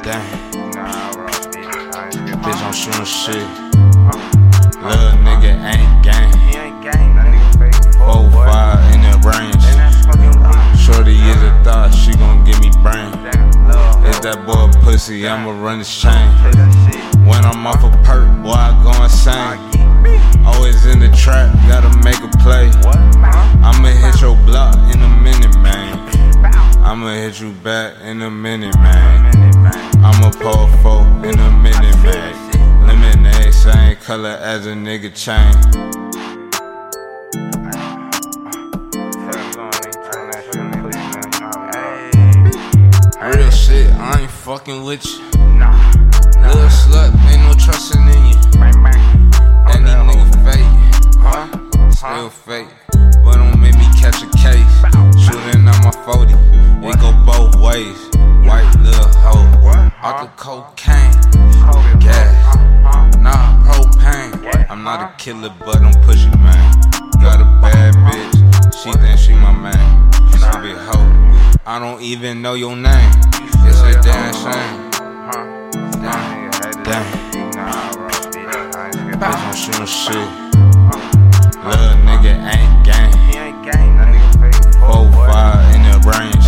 Damn. Bitch, I'm shooting shit. Little nigga ain't gang. 4-5 in the range. Shorty is a thought, she gon' give me brain. Is that boy pussy, I'ma run this chain. When I'm off a perk, boy, I go insane. Always in the trap, gotta make a play. I'ma hit your block in a minute, man. I'ma hit you back in a minute, man. I'ma pull 4 in a minute, man. Lemonade, same color as a nigga chain. Real shit, I ain't fucking with you. Little slut, ain't no trusting in you. And these niggas fake, still fake. But don't make me catch a case. Shooting on my 40, it go both ways. White little hoe, off the cocaine, gas, nah, propane. I'm not a killer, but I'm pushy, man. Got a bad bitch, she think she my man. She be a hoe, I don't even know your name. It's a damn shame. Damn. Bitch, I'm shooting shit. Little nigga ain't gang. 4-5 in the range.